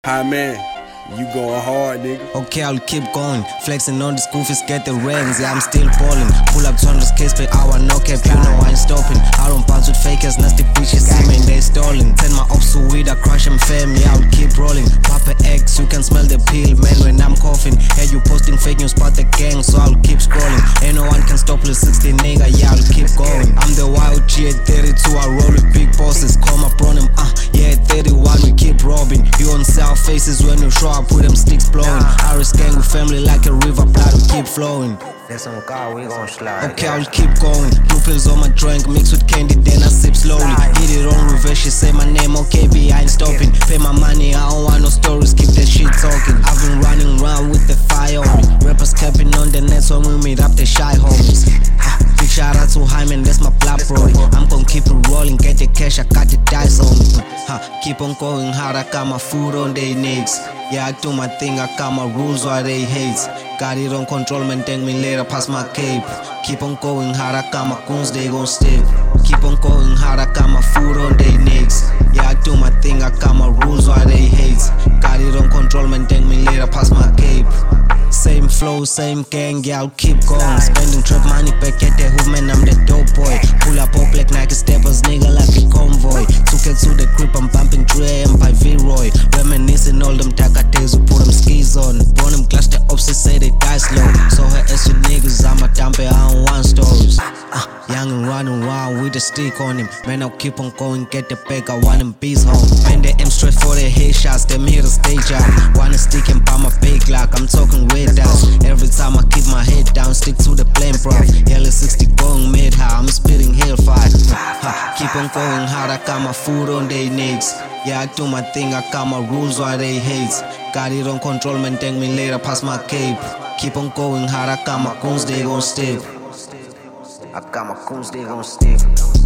Hi man, you going hard, nigga. Okay, I'll keep going. Flexing on the goofies, get the rings. Yeah, I'm still balling. Pull up 200 Ks per hour, no cap, you know I ain't stopping. I don't bounce with fakers, nasty bitches, see me, they stalling. Send my ops to weed, I crush them fam, yeah, I'll keep rolling. Papa X, you can smell the peel, man, when I'm coughing. Hey, you posting fake news about the gang, so I'll keep scrolling. Ain't no one can stop the 60 nigga, yeah, I'll keep going. I'm the wild G at 32, I roll with big bosses. Call my bro, yeah, at 31, we keep robbing. You on south faces when you show up, put them sticks blowing. Irish gang with family like a river, blood will keep flowing. There's some car, we gon' slide. Okay, I'll keep going. Blue pills on my drink, mixed with candy, then I sip slowly. Hit it on reverse, she say my name, okay, B, I ain't stopping. Pay my money, I don't want no stories, keep that shit talking. I've been running around with the fire on me. Rappers capping on the net, so when we meet up, they shy homies. Big shout out to Hyman, that's my blood bro. I'm gon' keep it rolling, get the cash, I got the dice on me. Keep on going hard, I got my food on their necks. Yeah, I do my thing, I got my rules why they hate. Got it on control, man, thank me later, pass my cape. Keep on going hard, I got my goons, they gon' stick. Keep on going hard, I got my food on their necks. Yeah, I do my thing, I got my rules why they hate. Got it on control, man, thank me later, pass my cape. Same flow, same gang, yeah, I'll keep going. Spending trap money back at the hood, man, I'm the dope boy. Pull up all black Nike steppers, nigga, like a convoy. Took it to the crib, I'm bumping 3 AM by V-Roy. Reminiscing all them darker days, we put them skis on. Born them clash the ops, they say they die slow. So her ass with niggas, I'm a dump, I don't want stories. Young and running around with a stick on him. Man, I'll keep on going, get the bag, I want them bees home. Man, they aim straight for the headshots, them here to stage out. Wanna stick and buy my big lock, I'm talking red dots. Every time I keep my head down, stick to the plane, bro. Yellow 60 going mid high, I'm spitting hellfire. Keep on going hard, I got my food on their necks. Yeah, I do my thing, I got my rules why they hate. Got it on control, man, thank me later, pass my cape. Keep on going hard, I got my goons, they gon' stick. I got my goons, they gon' stick.